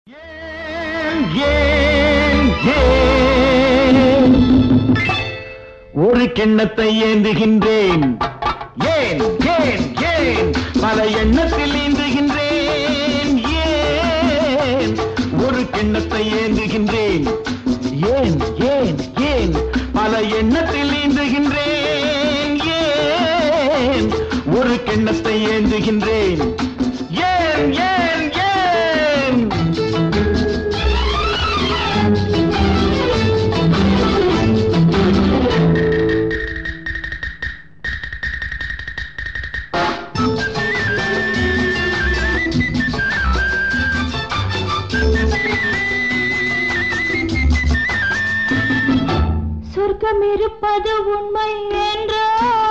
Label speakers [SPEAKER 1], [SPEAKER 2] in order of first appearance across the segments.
[SPEAKER 1] ஒரு கிண்ணத்தை ஏந்துகின்றேன், ஏன் ஏன் ஏன் பல எண்ணத்தில் ஏந்துகின்றேன், ஏன் ஒரு கிண்ணத்தை ஏந்துகின்றேன், ஏன் ஏன் ஏன் பல எண்ணத்தில் ஏந்துகின்றேன், ஏன் ஒரு கிண்ணத்தை ஏந்துகின்றேன், ஏன் ஏன் ஏன்
[SPEAKER 2] சொர்க்கம் இருப்பது உண்மை என்றோ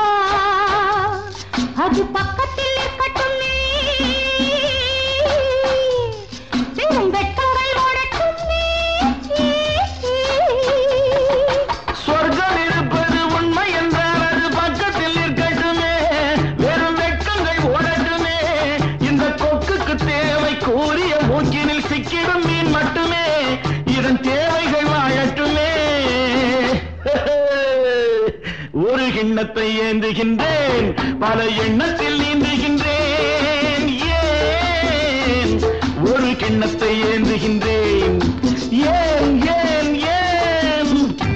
[SPEAKER 2] அது பக்கத்தில் இருக்கட்டும், வெட்டங்கள் ஓடட்டும்.
[SPEAKER 1] சொர்க்கம் இருப்பது உண்மை என்றால் அது பக்கத்தில் இருக்கட்டுமே, வெறும் வெட்கங்கள் ஓடட்டுமே. இந்த கொக்குக்கு தேவை கூறிய மூக்கினில் சிக்கிடும் மீன் மட்டுமே, இதன் தேவைகள் வாழட்டுமே. ஒரு கிண்ணத்தை ஏந்துகின்றேன், பல எண்ணத்தில் நீந்துகின்றேன், ஏன் ஒரு கிண்ணத்தை ஏந்துகின்றேன், ஏன் ஏன் ஏன்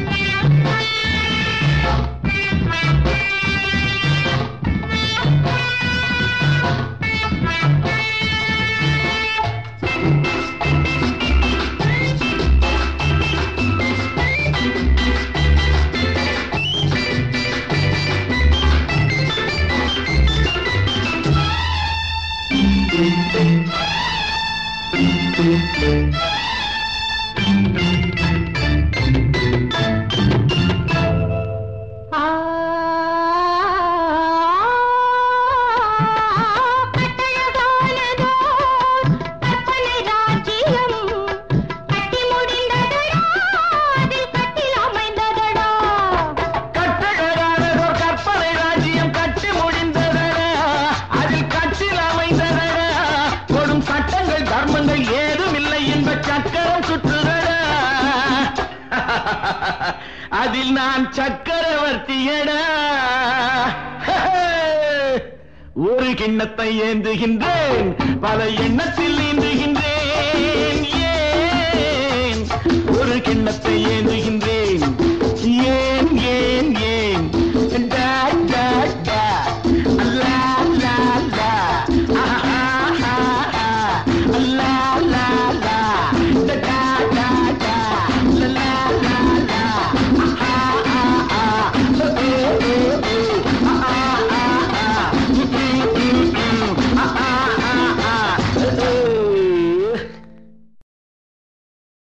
[SPEAKER 1] அதில் நான் சக்கரவர்த்தியடா. ஒரு கிண்ணத்தை ஏந்துகின்றேன், பல எண்ணத்தில் நீந்துகின்றேன்.